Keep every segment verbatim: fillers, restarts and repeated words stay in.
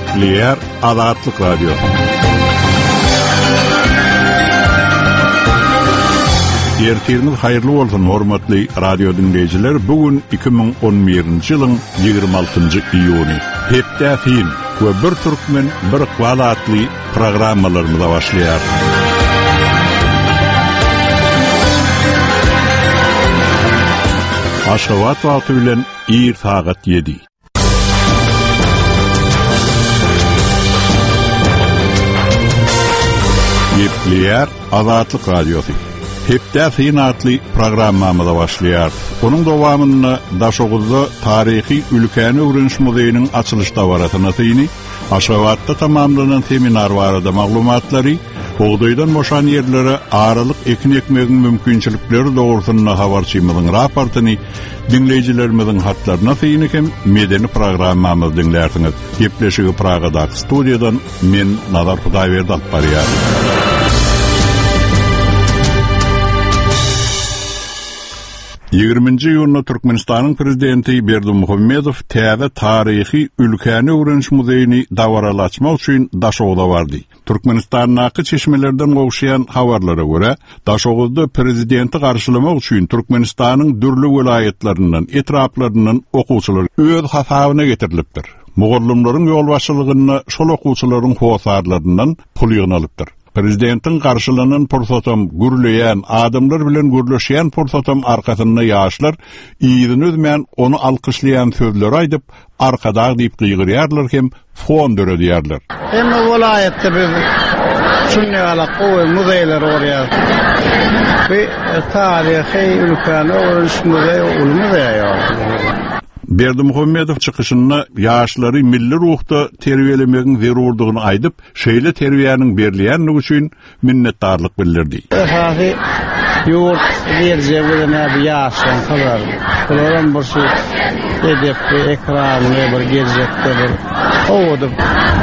Gepleyer Azatlyk Radio. Ertiriniz hayırlı bolsun hormatly radio dinleyijiler. Bugün iki bin on birinji ýylyň ýygrimi altynjy iýuny. Hepde film we bir türkmen bir kwalatly programmalarymyza başlaýar. Aşgabat wagty bilen ýyr sagat yedi. Gepleyer Azatlyk Radiosu. Hepde fin atly programmamyza başlaýar. Onuň dowamyny Daşoguzda taryhy ülkäni öwrenş muzeýiniň açylyş dawaratyna tyny, Aşgabatda tamamlanan seminar barada maglumatlary, Ogdoýdan boşan ýerlere aralyk ekin ekmegiň mümkinçilikleri dogrusynda habarçymyzyň raportyny dinleýijilerimiziň hatlaryna tyny hem medeni programmamyzy dinlersiňiz. Gepleşigi Pragadaky studiýadan men Nazar Hudaýberdi alyp barýar. ýygrimiňji ýylyna Türkmenistanyň prezidenti Berdimuhammedow täze taryhy ülkäni öwrenş muzeýini dawaralaçmak üçin Daşoguzda bardy. Türkmenistanyň çeşmelerden gowşaýan habarlara görä, Daşoguzda prezidenti garşylamak üçin Türkmenistanyň dürli welaýatlarinden, etraplarynyň okuwçylary öz hasabyna getirilipdir. Mugallymlaryň ýol başçylygyna şol okuwçylaryň howsarlaryndan pul ýynalypdyr. Prezidentin karşılanan porsatam gürleyen, adamlar bilen gürleşen porsatam arkasında yaşlar, iyidin özmeyen onu alkışlayan sözleri aydıp, arkadağı deyip kıygırıyarlar hem fon dörö diyarlar. Hem vilayette bir sünni ala kuvve muzeyler oraya. Bir tarihi ülkeni öğrenç muzeyi ul muzeyi yok. Berdimuhammedow çykyşynda ýaşlary milli ruhda terbiýelemegiň zerurdygyny aýdyp, şeýle terbiýanyň berilýänligi üçin minnetdarlyk bildirdi. Esasy ýurt berjek bilen bir ýaşlaryň habar. Bulardan bir şu edep ekran we bir gelecekde bir owadyp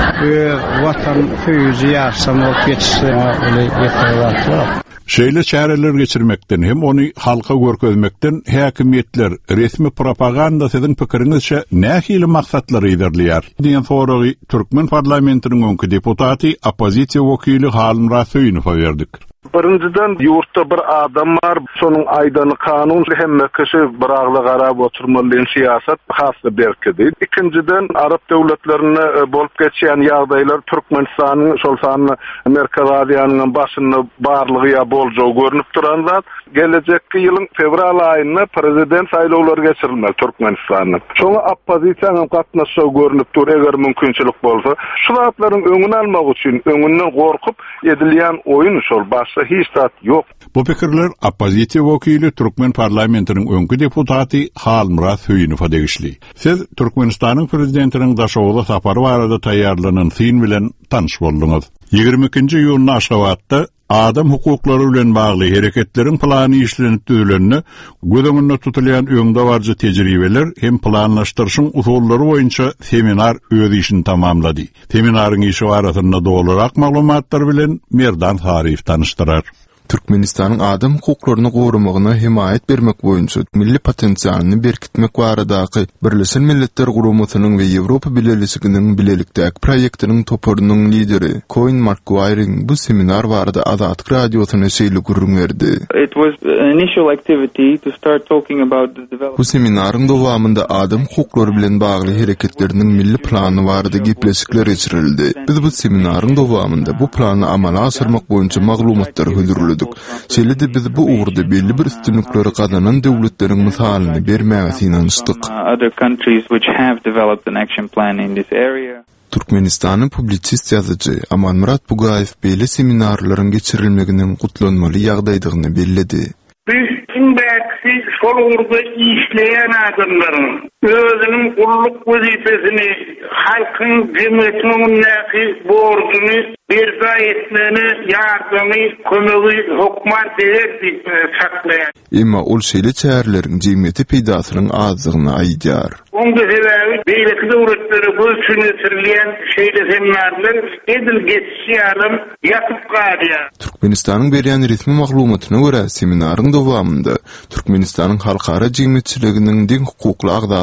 we watan füýüji ýaşsam bolup geçişler ule ýeterler. Şeýle çäreler geçirmekden hem ony halka görkezmekden häkimetler resmi propaganda sizin pikiriňizçe nähili maksatlary ýerleýär. Diýen soragy Türkmen parlamentiniň öňkü deputaty, opozisiýa wekili Halim Rasyýnow berdik. Birinciden yurtta bir adam var, sonun aydany kanun hemme kişi biragly garap oturmalyň siýasat hasly berkidi. İkinciden Arap döwletlerine bolup geçýän ýagdaýlar Türkmenistanyň şol sany Merkez Aziýanyň başynda barlygy ýa boljagy görünüp duran zat. Gelecekki ýylyň fevral aýynda prezident saýlawlary geçirilmeli Türkmenistanyň. Şoňa oppozisiýanyň gatnaşygy görünüp dur, eger mümkinçilik bolsa. Şu zatlaryň öňüni almak üçin öňünden gorkup edilýän oýun şol başga hiç zat ýok. Bu pikirler opozisiýa wekili Türkmen parlamentiniň öňkü deputaty Halim Rasyýnow degişli. Siz Türkmenistanyň prezidentiniň Daşoguzda sapary barada taýýarlanan fin bilen tanış boldyňyz. ýygrimi ikinji ýylyň Aşgabatda adam hukuklary bilen bagly hereketleriň plany işlenip düzülenini, göz tutulýan öňde barjy tejribeler hem planlaşdyryşyň usullary boýunça seminar öz işini tamamlady. Seminaryň işi barasynda dolarak maglumatlar bilen Merdan Hariýew tanışdyrar. Türkmenistanyň adam hukuklaryny gorumagyna himayet bermek boýunça milli potensialyny berkitmek baradaky Birleşen Milletler Guramasynyň we Ýewropa Bileliginiň bilelikdäki proýektiniň toparynyň lideri Coin Markwiring bu seminar barada Azatlyk radiosyna şeýle gurrun berdi. It was an initial activity to start talking about the development. Bu seminaryň dowamında adam hukuklary bilen bagly hereketleriň milli plany barada gepleşikler geçirildi. Biz bu seminaryň dowamında bu plany amala asyrmak boýunça maglumatlary höldürdik. Şeýle biz bu uğurda belli bir üstünlükleri kazanan döwletleriň misalyny bermäge synanyşdyk. Other countries which have developed an action plan in this area. Türkmenistanyň publisist ýazyjy Amanmurat Bugaýew beýle seminarlaryň geçirilmeginiň gutlanmaly ýagdaýdygyny belledi. Biz inbäksi şol uğurda işleýän adamlaryň özüniň ulluk wezifesini halkyň cemiyetiniň näki borcuny berza etmeni, yardymy, kömegi hukman derdi saklaýar. Emma ol şeýle çärleriň jemgyýeti peýdasynyň azlygyny aýdýar. Onda sebebi beýleki döwletleri bu üçin etirilýän şeýle seminarlar edil geçýärem ýatyp galýar. Türkmenistanyň berýän resmi maglumatyna görä seminaryň dowamında Türkmenistanyň halkara jemgyýetçiliginiň diň hukukly agda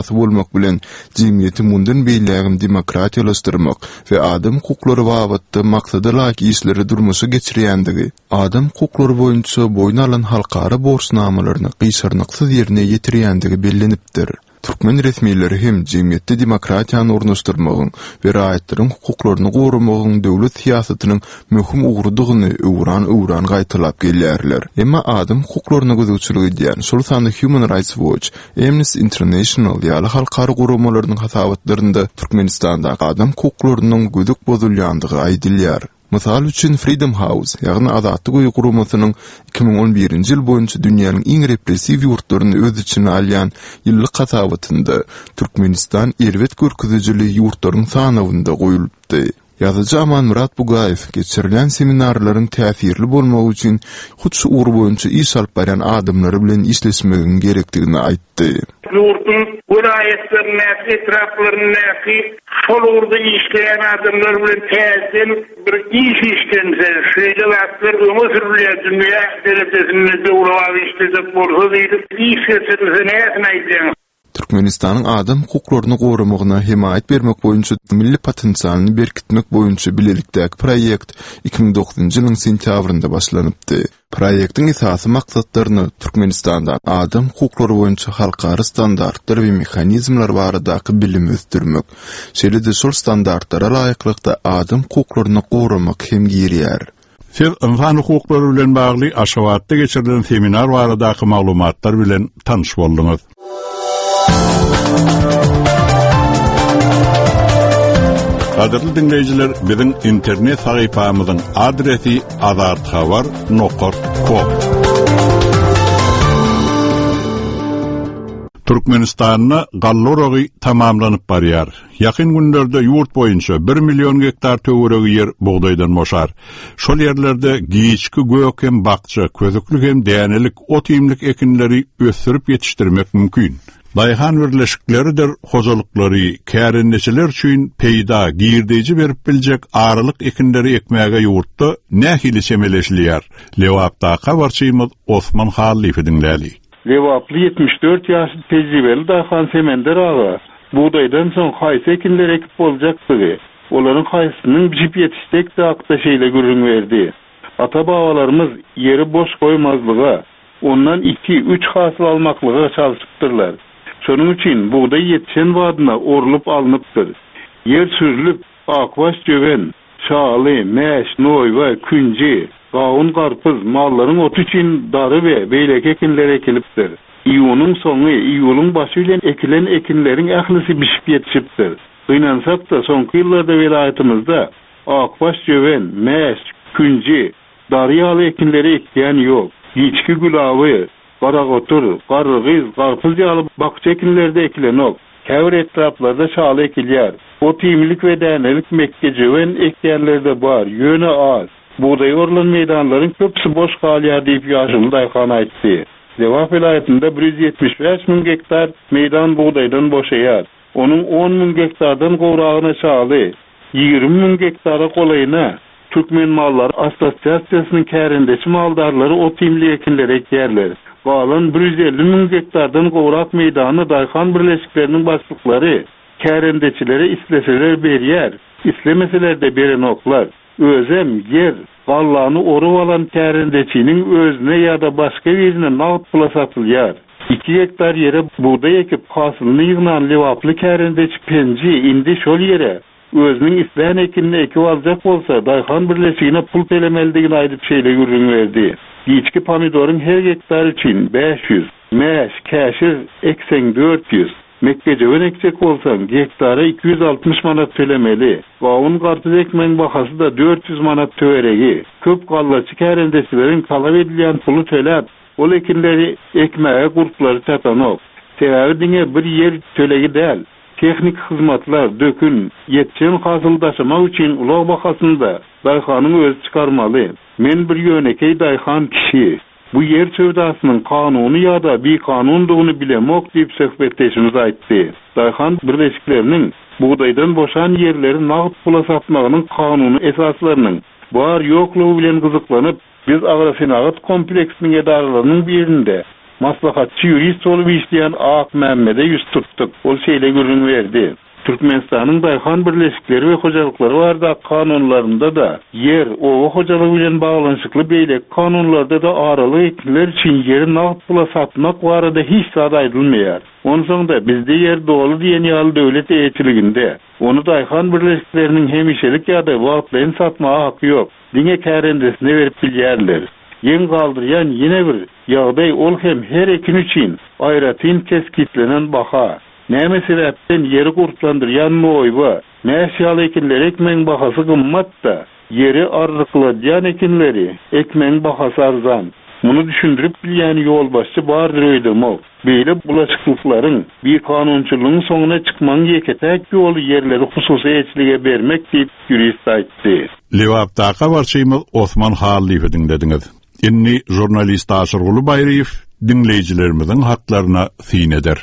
esasy bolmak bilen jemgyýeti mundan beýlegim demokratiýalaşdyrmak we adam hukuklary babatda maksady laýyk işleri durmuşy geçirýändigi, adam hukuklary boýunça boyun alan halkara borçnamalaryny gysarnyksyz ýerine ýetirýändigi bellenipdir. Türkmen resmiýetleri hem jemgyýetde demokratiýany ornaşdyrmagyň we raýatlaryň hukuklaryny gorumagyň döwlet siýasatynyň möhüm ugrudygyny öwran-öwran gaýtylap gelýärler. Emma adam hukuklaryna gözükçüligi diýen şol sany Human Rights Watch, Amnesty International ýaly halkara gorumalarynyň hasabatlarynda Türkmenistanda adam hukuklarynyň gödük bozulýandygy aýdylýar. Mysal üçin Freedom House, ýagny Azatlyk Uýgy gurumasynyň iki ming on birinji ýyl boýunça dünýäniň iň repressiw ýurtlaryny öz içine alýan ýyllyk hasabatynda Türkmenistan erwet görkezijili ýurtlaryň sanawynda goýulypdy. Ýazyjy Aman Murat Bugaýew geçirilen seminarlaryň täsirli bolmagy üçin hutsu ugur boýunça iş alyp barýan adamlary bilen işleşmegiň gerekdigini aýtdy. Yurtun vilayetlerine, etraflarına ki şol orada işleyen adamlar bilen täzeden bir iş işlense, şeýle wagtlar öňe sürülýär dünya derecesinde döwrawy işlejek bolsa diýip iş geçirilse näme Türkmenistanyň adam hukuklaryny gorumagyna himayet bermek boýunça milli potensialyny berkitmek boýunça bilelikdäki proýekt iki ming dokuzynjy ýylyň sentýabrynda başlanypdy. Proýektiň esasy maksatlaryny Türkmenistanda adam hukuklary boýunça halkara standartlar we mexanizmlar baradaky bilim ösdürmek, şeýle-de şol standartlara laýyklykda adam hukuklaryny gorumak hem girýär. Siz insan hukuklary bilen bagly Aşgabatda geçirilen seminar baradaky maglumatlar bilen tanyş boldyňyz. Qadirli dinleyijiler, bizim internet sahypamyzyň adresi azatxabar nokta com. Türkmenistanyň gallorogy tamamlanyp barýar. Ýakyn günlerde ýurt boýunça bir million hektar töweregi ýer buğdaýdan boşar. Şol ýerlerde giýişki gök hem bakça, közüklik hem dänelik ot ýemlik ekinleri ösürip ýetişdirmek mümkin. Daýhan birleşikleridir hojalyklary, kärendeçiler üçin peýda, giýirdeji berip biljek aralyk ekinleri ekmäge ýurtda nähili semeleşilýär. Lewapda habarçymyz Osman Hallifi dinläli. Lewaply ýetmiş dört ýaşly tejribeli Daýhan Semender aga buğdaýdan soň haýsy ekinler ekip boljakdygy, olaryň haýsynyň biçip ýetişdek hakda şeýle görüň berdi. Ata-babalarymyz ýeri boş goýmazlyga, ondan iki üç hasyl almaklyga çalışypdyrlar. Şonuň üçin buğday ýetişen wadyna orulup alınıpdyr. Yer süzülüp, akbaş jöwen, şaly, mäş, noýwa, künji, gawun, garpyz mallaryň otu üçin dary we beýlek ekinler ekilipdir. Iýunyň soňy, iýulyň başy bilen ekilen ekinleriň ählisi bişip ýetişipdir. Gynansak da soňky ýyllarda vilayatymyzda akbaş jöwen, mäş, künji, dary ýaly ekinleri ekýän ýok. Giçki gulawy, garagotur, gargyz, garpyz ýaly bakça ekinlerde ekilen ok. Käbir etraplarda şaly ekilýär. O tiýimlik we dänelik mekkejewen ekýänlerde bar, ýöne az. Buğday orlan meýdanlaryň köpsi boş galýar diýip ýaşyly Daýhan aýtdy. Lewap vilayatynda bir yüz ýetmiş beş min hektar meýdan buğdaýdan boşaýar. Onuň on min hektardan gowragyna şaly, ýigirmi min hektara golaýyna Türkmen Mallar Assosiasiýasynyň kärendeçi maldarlary o tiýimli ekinler ekýärler. Galan bir yüz elli min hektardan gowrak meýdany Daýhan birleşikleriniň başlyklary kärendeçilere isleseler berýär. İslemeseler de beren oklar. Özem yer gallany orup alan kärendeçiniň özüne ýa-da başga birine nagd pula satylýar. iki hektar ýere buğday ekip hasylyny ýygnan lewaply kärendeçi penji indi şol ýere özüniň isleýän ekinini ekip aljak bolsa Daýhan birleşigine pul telemeldigini aýdyp şeýle görüň berdi. Giçki pomidoryň her hektar üçin beş yüz, mäş, käşir eksen dört yüz, mekkejewen eksek bolsaň hektara iki yüz altmış manat tölemeli. Gawun, garpyz ekmeň bahasy da dört yüz manat töweregi. Köp gallaçy kärendeçileriň talap edilýän puly töläp, ol ekinleri ekmäge gurtlary satan ok. Sebäbi diňe bir ýer tölegi däl. Teknik hyzmatlar, dökün, ýetişen hasyldaşymak üçin ulak bahasynda Daýhanyň özü çykarmaly. Men bir ýönekey Daýhan kişi. Bu yer sövdasynyň kanuny ýa-da bir kanundygyny bilemok diýip söhbetleşimiz aýtdy. Daýhan birleşikleriniň buğdaýdan boşan ýerleri nagd pula satmagynyň kanuny esaslarynyň bar ýoklugy bilen gyzyklanyp, biz agrofenagat kompleksiniň edaralarynyň birinde maslahatçı jurist olup işleyen Ak Mehmet'e yüz tuttuk. Ol şeyle görün verdi. Türkmenistan'ın dayhan birleşikleri ve hocalıkları var da kanunlarında da yer, ova hocalığı bilen bağlanışıklı beylek kanunlarda da aralı ekliler için yeri nağıt bula satmak var arada hiç saat ayrılmayar. Onun sonunda bizde yer doğalı diyen yalı devlet eğitiliginde. Onu dayhan birleşiklerinin hemişelik ya da vaatlayın satmaya hakkı yok. Dine kærendesine verip bilyerler. Yen kaldıryan yine bir yağday ol hem her ekin için ayratin teskitlenen baha. Näme sebäpden yeri gurtlandyrýan moýba, näşýaly ekinler ekmeň bahasy gymmat da, yeri arryklaýan ekinleri ekmeň bahasy arzan. Muny düşündirip bilýän ýolbaşçy bardyr öýdürmek. Beýle bulaşyklyklaryň bir kanunçylygyň soňuna çykmaň ýeketäk ýoly yerleri hususy eçlige bermek diýip jurist aýtdy. Lewapdaqa barçymyz Osman Hallywy dinlediňiz. Inni jurnalist Aşyrguly Baýryýew dinleýijilerimizin hatlaryna syn eder.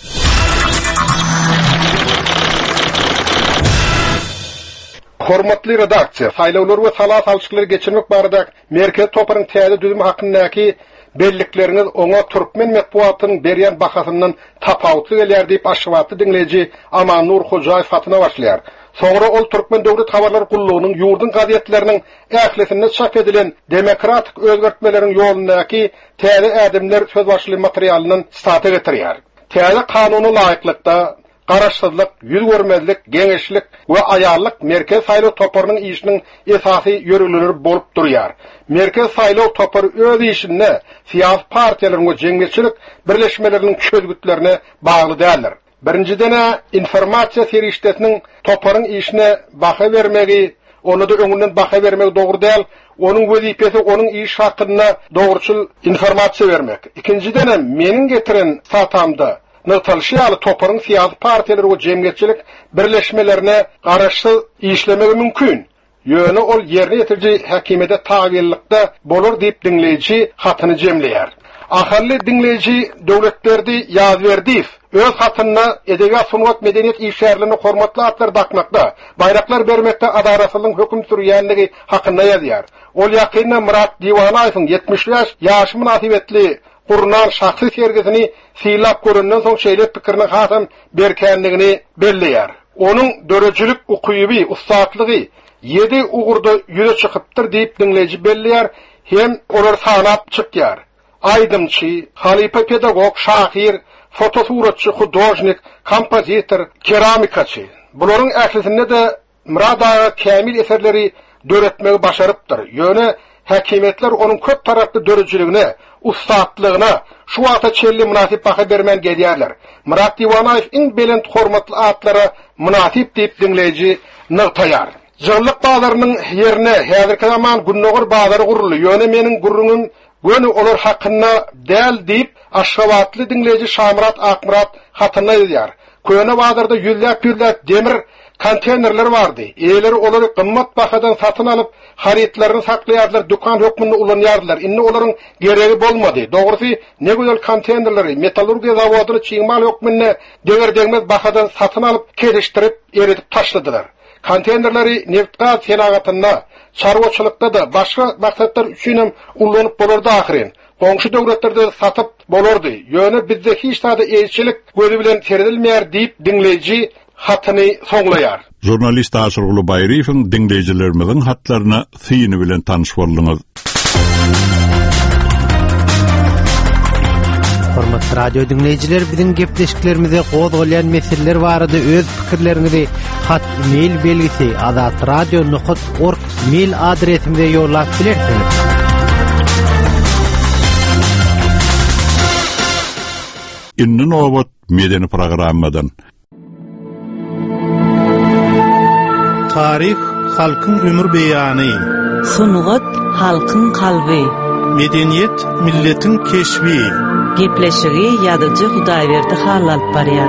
Hormatly redaksiýa, saýlawlar we salat alçyklary geçirmek barada merkez toparyň täze düzüm hakyndaky bellikleriniz oňa türkmen medeniýetynyň berýän bahasyndan tapawuty gelýär diýip aşgabatly dinleýiji Amannur Hojaýew hatyna başlaýar. Soňra ol türkmen döwlet habarlar gullugynyň ýurdun gazetleriniň ählisinde çap edilen demokratik özgertmeleriň ýolundaky täze ädimler söz başly materialynyň staty getirýär. Täze kanuny laýyklykda garaşsyzlyk, ýüz görmezlik, geňeşlik we aýallyk merkez saýlaw toparynyň işiniň esasy ýörüleri bolup durýar. Merkez saýlaw topary öz işine siýasy partiýalaryň we jeňmeçilik birleşmeleriniň çözgütlerine bagly däldir. Birinciden informasiýa serişdetiniň toparyň işine baha bermegi, onu da öňünden baha bermek dogry däl. Onun wezipesi onun iş hakynda dogruçul informasiýa bermek. İkinciden meniň getiren satamda Natalşyaly toparyň siýasy partiýalary we jemgyýetçilik birleşmelerine garaşy işlemegi mümkin. Ýöne ol ýerine ýetirji häkimede taýinlikde bolar diýip dinleýiji hatyny jemleýär. Ahally dinleýiji döwletlerde ýaz berdi. Öz hatyna edebiýat sunwat medeniýet işgärlerini hormatly atlar dakmakda, bayraklar bermekde adarasylyň höküm sürýänligi hakynda ýazýar. Ol ýakynda Murat Diwanaýewiň yetmiş ýaş ýaşy münasibetli Kur'an şahsy sergisini silap göründen soň şeýle pikirini hatam berkenligini belleýär. Onuň dörejilik ukuýuby, ustadlygy ýedi ugurda ýüze çykypdyr diýip dinleýiji belleýär, hem olar sanap çykýar. Aydymçy, halipa pedagog, şahyr, fotosuratçy, hudojnik, kompozitor, keramikaçy. Bularyň ählisinde de murada kämil eserleri döretmegi başarypdyr. Ýöne häkimetler onun köp taraply dörejiligine, ustadlygyna şu wagta çelli münasip baha bermen gelýärler. Murat Diwanaýew iň belend hormatly atlara münasip diýip dinleýiji nagtaýar. Jyllyk baglarynyň ýerine häzirki zaman günnogur baglary gurulýar. Ýöne meniň gurrunum göni olar hakynda däl diýip aşgabatly dinleýiji Şamrat Akmurat hatyna ýazýar. Köne baglarda ýüzläp ýüzläp demir konteynerler vardı. Eýleri olary gymmat bahadan satyn alyp, haritlaryny saklaýardylar, dukan hökmünde ulanýardylar. Inni olaryň geregi bolmady. Dogrusy, ne güzel konteynerleri metallurgiya zawodyny çiğmal hökmünde degerdegmez bahadan satyn alyp, kedişdirip, eritip taşladylar. Konteynerleri neft gaz senagatyna, çarwaçylykda da başga maksatlar üçin hem ullanyp bolardy ahyren. Goňşy döwletlerde satyp bolardy. Ýöne bizde hiç taýda elçilik gözi bilen seredilmeýär diýip dinleýiji hatyny soňlaýar. Jurnalist Aşyrguly Baýryýewiň dinleýijilerimizin hatlaryna syny bilen tanyş boldyňyz. Hormatly radio dinleýijiler, biziň gepleşiklerimize gozgalayan meseleler barada öz pikirlerinizi hat mail belgisi azat radio nokta org mail adresimize ýollap bilersiňiz. Inni nowat medeni programmadan Tarih halkyň ömür beýany, sungat halkyň kalby, medeniýet milletin keşbi, gepleşigi ýadyjy Hudaýberdi hal alyp barýar.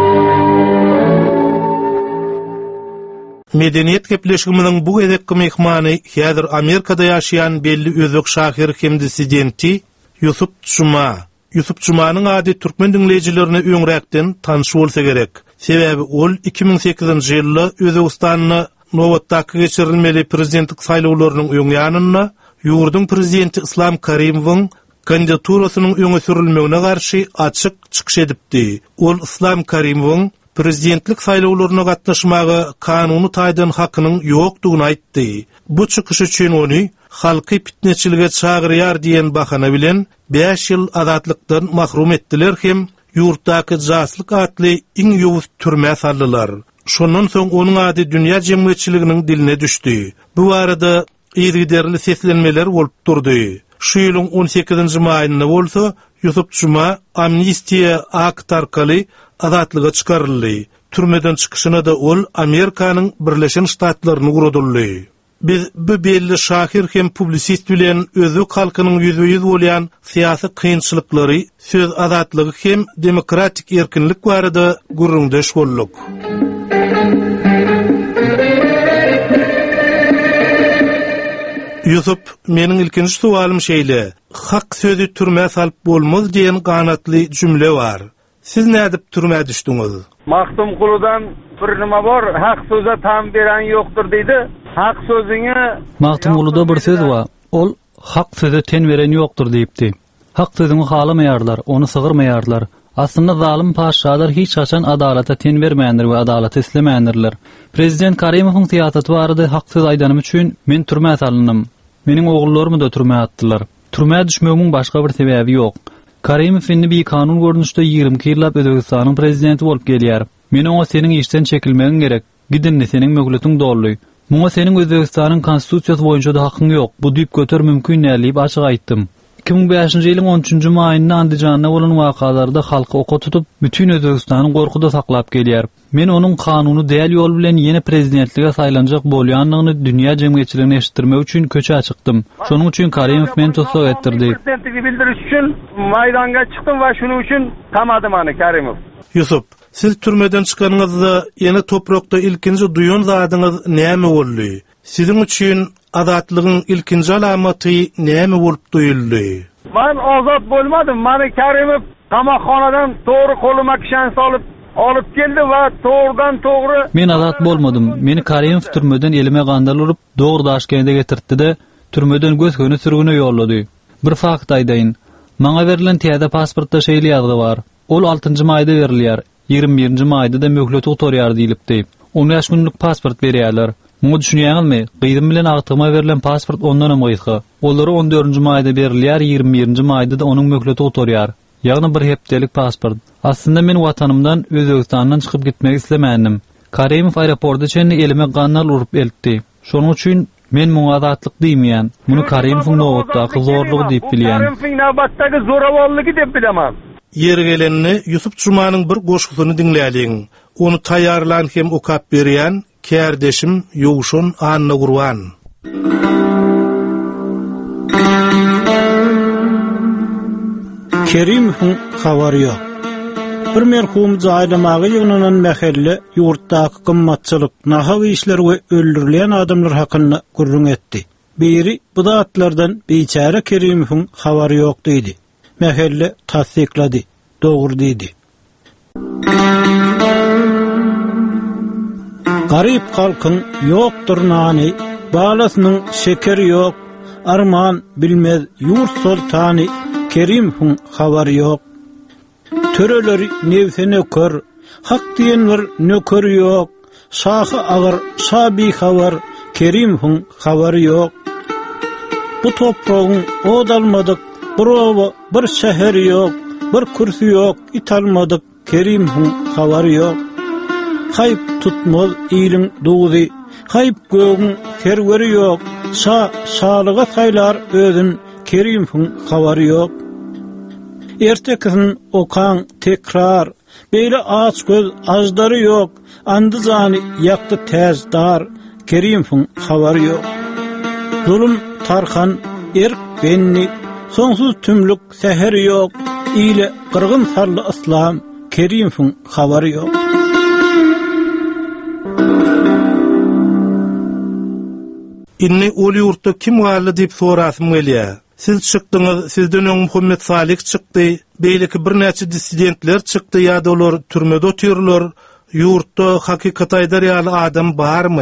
Medeniýet gepleşigimiň bu edekki mehmany häzir Amerikada ýaşaýan belli özbek şahyr hem dissidenti Yusuf Çuma. Yusuf Çumanyň ady türkmen dinleýijilerine öňräkden tanyş bolsa gerek. Sebäbi ol iki ming sekizinji ýylda Özbegistanyny nowatdaky geçirilmeli prezidentlik saýlawlarynyň öňýanyna ýurdun prezidenti Islam Karimowyň kandidaturasynyň öňe sürilmegine garşy açyk çykyş edipdi. Ol Islam Karimowyň prezidentlik saýlawlaryna gatnaşmagy kanuny taýdan hakynyň ýokdugyny aýtdy. Bu çykyş üçin ony halky fitneçilige çagyrýar diýen bahana bilen beş ýyl azatlykdan mahrum etdiler hem ýurtdaky jaslyk atly iň ýowuz türme saldylar. Şondan soň onuň ady dünýä jemgyýetçiliginiň diline düşdi. Bu barada ýergiderli seslenmeler bolup durdy. Şu ýylyň on sekizinji maýynda bolsa Ýusup Juma amnistiýa akt arkaly azatlyga çykaryldy. Türmeden çykyşyna da ol Amerikanyň Birleşen Ştatlaryny guradyldy. Biz bu belli şahir hem publisist bilen özü halkynyň ýüzüýüz bolýan syýasy kynçylyklary, söz azatlygy hem demokratik erkinlik barada gurrundaş bolduk. Ýusup, meniň ilkinji suwalym şeýle, hak sözü türme salyp bolmaz diýen ganatly jümle bar. Siz nädip türme düşdiňiz? Mahtum Kuludan bir nima bar, hak söze tam beren ýokdur diýdi. Hak sözüňe Mahtum Kuluda bir söz bar. Ol hak söze ten beren ýokdur diýipdi. Hak sözüňi halamaýarlar, onu sygyrmaýarlar. Aslında zalim paşalar hiç açan adalata ten bermeýändir we adalat islemeýändirler. Prezident Karimowyň syýasaty barada hak söz aýdanym üçin men türme salynam. Meniň oğullarym da türme atdylar. Türme düşmegiň başga bir sebäbi ýok. Karimow indi bir kanun görnüşde ýygrimi ýyllap Özbegistanyň prezidenti bolup gelýär. Men oňa seniň işden çekilmegiň gerek. Gidinni seniň möhletin dolly. Muňa seniň Özbegistanyň konstitusiýasy boýunça da hakyň ýok. Bu diýip göter mümkin näliýip açyk aýtdym. iki bin beşinji ýylyň on üçünji maýynda Andijanda bolan wakalarda halky oka tutup bütün Özbegistanyň gorkuda saklap gelýär. Men onuň kanuny däl ýol bilen ýene prezidentlige saýlanjak bolýanlygyny dünýä jemgyýetçiligine eşitdirmek üçin köçe açykdym. Şonuň üçin Karimow meni tosag etdirdi. Prezidentligi bildiriş üçin maýdanga çykdym we şunuň üçin tamadym any Karimow. Ýusup, siz türmeden çykanyňyzda ýene toprakda ilkinji duýan zadyňyz näme boldy? Sizin üçin azatlygyň ilkinji alamaty näme bolup duýuldy? Men azat bolmadım. Meni Karimow tamakxanadan toğry koluma kişen salyp alıp geldi we toğrudan toğry. Men azat bolmadım. Meni Karimow türmeden elime gandal urup dogry Daşkende getirtdi-de türmeden gözgöne sürgüne ýollady. Bir fakt aýdaýyn. Maňa berilen täze pasportda şeýle ýazgy bar. Ol altynjy maýda berilýär. ýygrimi birinji maýda da möhlet oturýar diýilipdi. on beş günlük pasport berýärler. Muňa düşünýärmi? Gyýdym bilen agtyma berilen pasport ondan hem gyýyky. Olary on dördünji maýda berilýär, ýygrimi birinji maýda da onuň möhleti oturýar. Ýagny bir hepdelik pasport. Aslında men watanymdan Özbegistandan çykyp gitmek islemänim. Karimow aeroportda çenli elime gannal urup eltdi. Şonuň üçin men muňa azatlyk diýmeýän. Muny Karimowyň nowatdaky zorlugy diýip bilýän. Karimowyň nowatdaky zorawallygy diýip bilemem. Ýeri gelenni Ýusup Jumanyň bir goşgusyny dinläliň. Onu taýýarlan hem okap berýän Kärdeşim Ýowşun Anna Gurwan. Kerimowyň habary ýok. Bir merhum jaýlamagy ýygynyň mähelle ýurtdaky gymmatçylyk, nahawy işler we öldürilen adamlar hakyny gurrun etdi. Biri bu zatlardan beçara Kerimowyň habary ýok diýdi. Mähelle tasdiklady, dogry diýdi. Garip halkyň ýokdur nany, balasynyň şekeri ýok, arman bilmez ýurt sultany, Kerimowyň habary ýok. Töreleri nevsene kör, hak diýenler nökör ýok, şahy agyr, şaby habar, Kerimowyň habary ýok. Bu topragyň odalmadyk, birowa bir şäher ýok, bir kursi ýok, italmadyk, Kerimowyň habary ýok. Hayp tutmaz ýylyň duzy, hayp gögüň serweri ýok, şa şalyga saýlar özün, Kerimowyň habary ýok. Ertekin okan tekrar, beýle aç göz ajdary ýok, andyjany ýakdy täzdar, Kerimowyň habary ýok. Zulüm tarhan erk benni, soňsuz tümlük seher ýok, ýyle gyrgyn sarly islam, Kerimowyň habary ýok. Inni ol ýurtda kim garly diýip sorasym gelýär. Siz çykdyňyz, sizden öň Muhammed Salih çykdy, beýleki bir näçe dissidentler çykdy ýa-da olar türmede oturýarlar. Ýurtda hakykat aýdar ýaly adam barmy?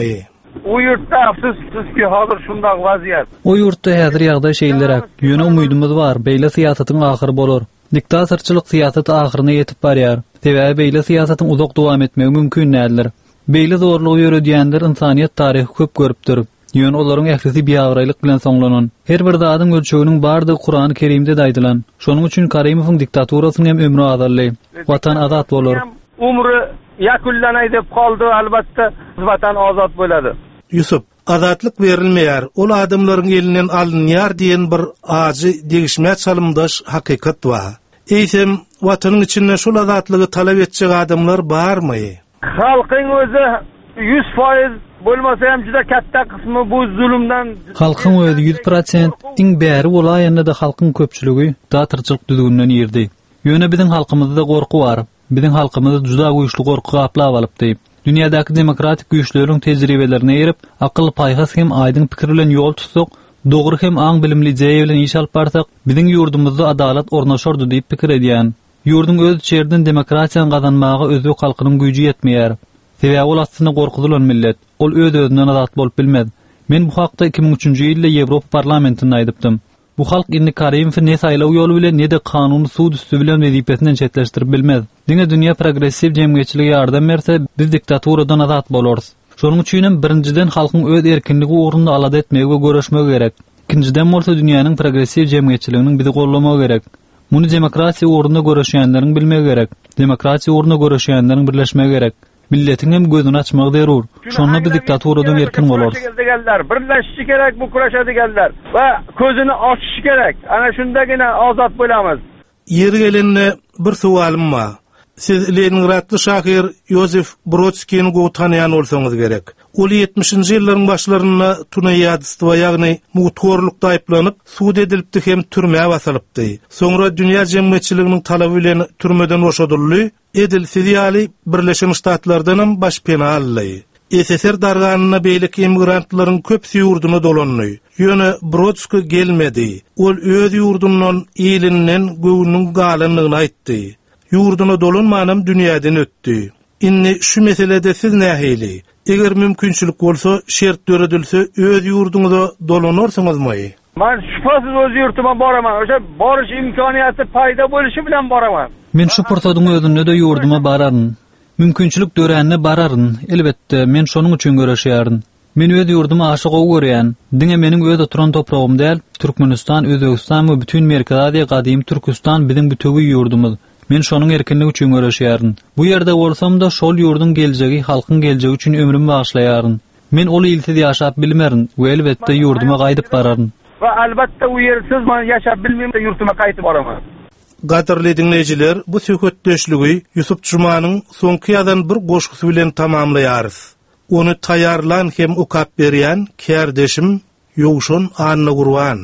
O yurtda siz sizki hazır şundaq vaziyet. O yurtda häzir ýagdaý şeýlerak. Ýöne umydymyz bar. Beýle syýasatyň ahyry bolar. Diktatorçylyk syýasaty ahyryna ýetip barýar. Sebäbi beýle syýasatyň uzak dowam etmegi mümkin nädir. Beýle zorlugy ýöredýänler insaniýet taryhy köp görüpdir. Ýöne olaryň ählisi biýagraýlyk bilen soňlanan. Her bir zadyň ölçeginiň bardy Kur'an-ı Kerimde daýdylan. Şonuň üçin Karimowyň diktaturasyny hem ömrü azarly. Watan azat bolar. Umry ýakullanay dep galdy, albatta watan azat bolady. Yusuf, azatlyk berilmeýär. Ol adamlaryň elinden alynýar diýen bir azy degişmä çalymdaş hakykat bar. Eýsem, watanyň içinde şol azatlygy talap etjek adamlar barmy? Halkyň özü yüz foiz bolmasa hem juda katta kısmı bu zulümden. Halkyň özü yüz prosent iň bäri bolaýanda da halkyň köpçüligi datarçylyk düzgünden ýerdi. Ýöne biziň halkymyzda gorku bar. Biziň halkymyz juda güýçli gorku gaplap alypdy. Dünyadaky demokratik güýçleriň tejribelerine ýerip, akyl paýhas hem aýdyň pikir bilen ýol tutsak, dogry hem aň bilimli jeýe bilen iş alyp barsak, biziň ýurdumyzda adalat ornaşardy diýip pikir edýän. Ýurdun öz içeriden demokratiýany gazanmagy özü halkynyň güýji ýetmeýär. Sebäbi ol aslynda gorkudylan millet. Ol öz-özünden azat bolup bilmez. Men bu hakda iki bin üçinji ýylda Ýewropa parlamentinde aýdypdym. Bu halk indi Karimowy ne saýlaw ýoly bilen ne de kanuny suud üstü bilen wezipetinden çetleşdirip bilmez. Diňe dünýä progressiw jemgyýetçiligi ýardam berse, biz diktaturadan azat bolarys. Şonuň üçin birinciden halkyň öz erkinligi ugrunda alada etmegi we göreşmegi gerek. İkinciden bolsa dünýäniň progressiw jemgyýetçiliginiň bizi gollamagy gerek. Muny demokratiýa ugrunda göreşýänleriň bilmegi gerek. Demokratiýa ugrunda göreşýänleriň birleşmegi gerek. Milletiň hem gözüni açmagy derur. Şonda bir diktaturadan erkin bolarys. Birleşişi gerek, bu kuraşady geldiler we gözüni açyşy gerek. Ana şundagina azat bolamyz. Ýeri gelende bir sualym bar. Siz Leningradly şahyr Yosef Brodskiýni gowy tanýan bolsaňyz gerek. Ol ýetmişinji ýyllaryň başlaryna tunaýadystwa ýagny muhtorlukda aýplanyp, suud edilipdi hem türmäge basylypdy. Soňra dünýä jemgyýetçiliginiň talaby bilen türmeden boşadyldy. Edil Filiali Birleşen Ştatlardan hem baş pena aldy. S S R darganyna beýleki emigrantlaryň köpsi ýurduna dolandy. Ýöne Brodski gelmedi. Ol öz ýurdundan ýylynyň göwnüň galanlygyny aýtdy. Ýurduna dolanmanam dünýäden ötdi. Inni şu meselede siz nähili? Eger mümkinçilik bolsa, şert döredilse öz ýurduňyza dolanarsyňyzmy? Men şüphesiz öz ýurtuma baraman. Oşa barış imkaniýaty paýda boluşy bilen baraman. Men şu pursadyň özünde de ýurduma bararyn. Mümkinçilik döränne bararyn. Elbetde men şonuň üçin göreşýäryn. Men öz ýurduma aşyk görýän. Diňe meniň öz oturan topragym däl, Türkmenistan, Özbegistan we bütün Merkez Aziýa gadymy Türkistan biziň bütügi ýurdumyz. Men şonuň erkinligi üçin göreşýäryn. Bu ýerde bolsam da şol ýurdun geljegi, halkyň geljegi üçin ömrümi bagşlaýaryn. Men ol ýylsy ýaşap bilmerin we elbetde ýurduma gaýdyp bararyn. Ve albatta o yersiz man yaşap bilmeyim de yurtuma kayıtıp aramam. Gaderli dinleyijiler, bu söhbetdeşligi Yusuf Cumanyň soňky ýazan bir goşgusy bilen tamamlaýarys. Onu taýarlan hem ukap berýän kärdeşim Ýowşan Anna Gurban.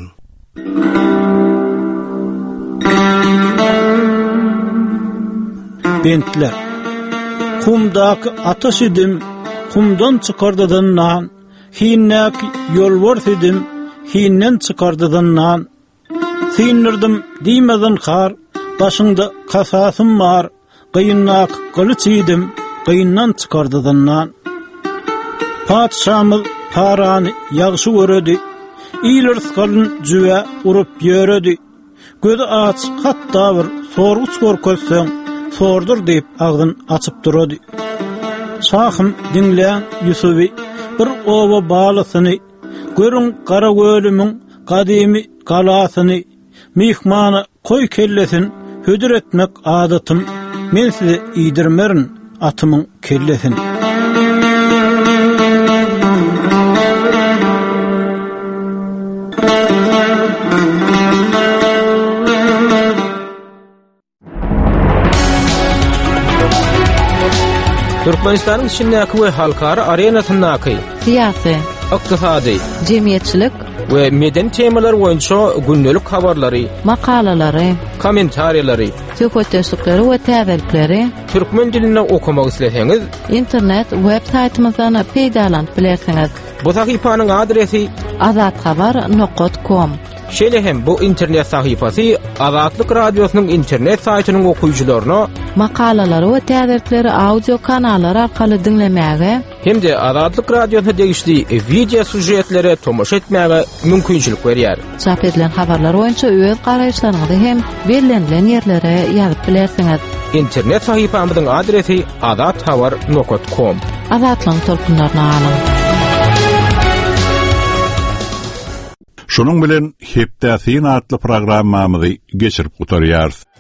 Bentler. Kumdaky ataş edim, kumdan çykardydan nan, hinnäk ýolbars edim, hinnen çykardydan nan. Sinirdim diýmeden har, başyňda kasasym bar, gynnak gylyç edim, gynnan çykardydan nan. Padşamyz parany ýagşy göredi, iýler skalyn jüwe urup ýöredi. Gözi aç, hatda bir sorguç görkezseň, sordur diýip agdyn açyp durady. Şahym dinleýän Ýusufi bir owa balysyny, görüň gara gölümiň gadymy galasyny, mihmana koy kellesin, hödür etmek adatym, men sizi iýdirmerin atymyň kellesin. Türkmenistanyň şinäki we halkara arenasyndaky siyasi, ykdysady, jemgyýetçilik we meden temalar boýunça gündelik habarlary, makalalary, kommentariýalary, söhbetdeşlikleri we täzelikleri türkmen dilinde okumak isleseňiz, internet web saýtymyzdan peýdalanyp bilersiňiz. Bu sahypanyň adresi azathabar nokta com. Şeýle hem bu internet sahypasy Azatlyk radiosynyň internet saýtynyň okuyjylaryna makalalary we täzirleri audio kanallar arkaly dinlemäge hem-de Azatlyk radiosyna degişli video sujetlere tomoşa etmäge mümkinçilik berýär. Çap edilen habarlar boýunça öz garaýşlaryňyzy hem bellenlen ýerlere ýazyp bilersiňiz. İnternet sahypamyzyň adresi azat habar nokta com. Azatlyň tolkunlaryna alın. Şunun bilen Hepdäsin adly programmamyzy geçirip gutarýarys.